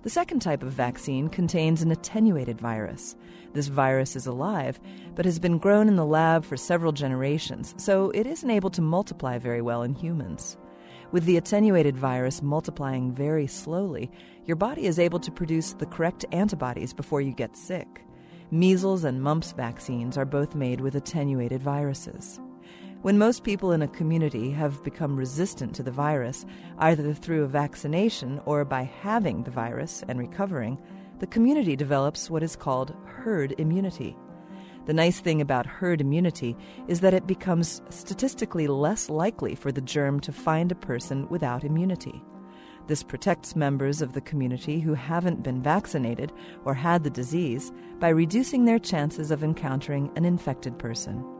The second type of vaccine contains an attenuated virus. This virus is alive, but has been grown in the lab for several generations, so it isn't able to multiply very well in humans. With the attenuated virus multiplying very slowly, your body is able to produce the correct antibodies before you get sick. Measles and mumps vaccines are both made with attenuated viruses. When most people in a community have become resistant to the virus, either through a vaccination or by having the virus and recovering, the community develops what is called herd immunity. The nice thing about herd immunity is that it becomes statistically less likely for the germ to find a person without immunity. This protects members of the community who haven't been vaccinated or had the disease by reducing their chances of encountering an infected person.